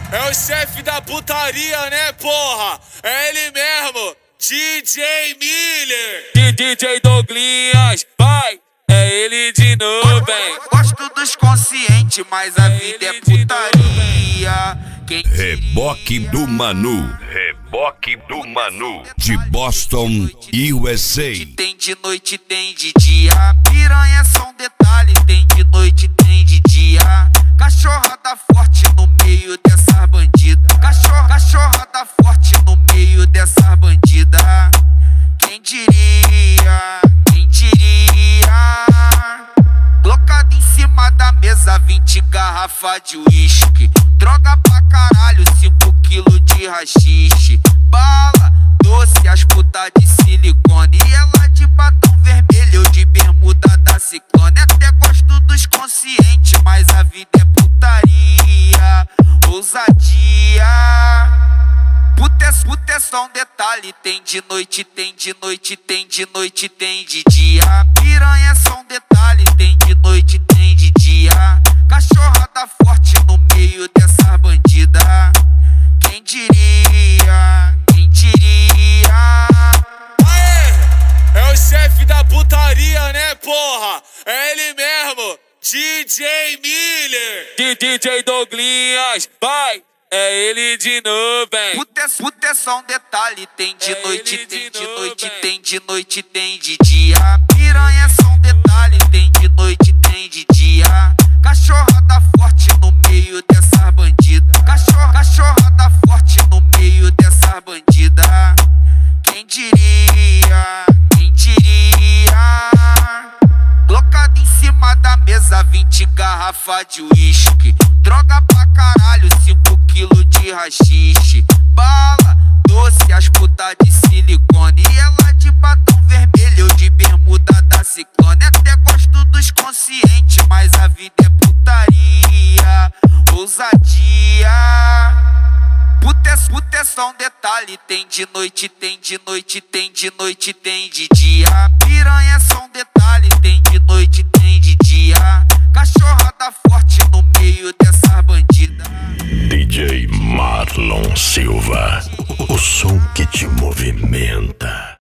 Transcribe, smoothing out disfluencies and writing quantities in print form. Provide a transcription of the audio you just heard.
É o chefe da putaria, né, porra? É ele mesmo, DJ Miller. DJ Douglinhas, vai, é ele de novo, hein? Gosto dos conscientes, mas a vida é putaria. Reboque do Manu. Reboque do Manu. De Boston, USA. Tem de noite, tem de dia. Piranha é só um detalhe. Tem de noite, tem de dia. Cachorrada forte no meio dessas bandidas. Cachorrada forte no meio dessas bandidas. Quem diria? Quem diria? Colocado em cima da mesa 20 garrafas de uísque. Droga pra caralho, 5 quilos de rachixe. Bala, doce, as putas de silicone. E ela de batom vermelho, eu de bermuda da Ciclone. Até gosto dos conscientes, mas a vida é putaria. Ousadia. Puta é só um detalhe. Tem de noite, tem de noite, tem de noite, tem de dia. Piranha é só um detalhe. Tem de noite, tem de dia. Cachorrada forte no meio dessas bandidas. Quem diria? Quem diria? Aê! É o chefe da putaria, né, porra? É ele mesmo, DJ Miller. DJ Douglinhas, vai, é ele de novo, hein? Puta é só um detalhe. Tem de noite, tem de noite, tem de noite, tem de dia. Piranha é só um detalhe. Tem de noite, tem de dia. Cachorrada forte no meio dessas bandidas. Cachorrada forte no meio dessas bandidas. Quem diria? Quem diria? Colocado em cima da mesa 20 garrafas de uísque. Droga pra caralho, 5 quilos de rachixe. Bala, doce, as putas de silicone. E ela de batom vermelho, eu de bermuda da Ciclone. Até gosto dos conscientes, mas a vida é putaria. Ousadia. Puta é só um detalhe. Tem de noite, tem de noite, tem de noite, tem de dia. Piranha é só um detalhe. Tem de noite,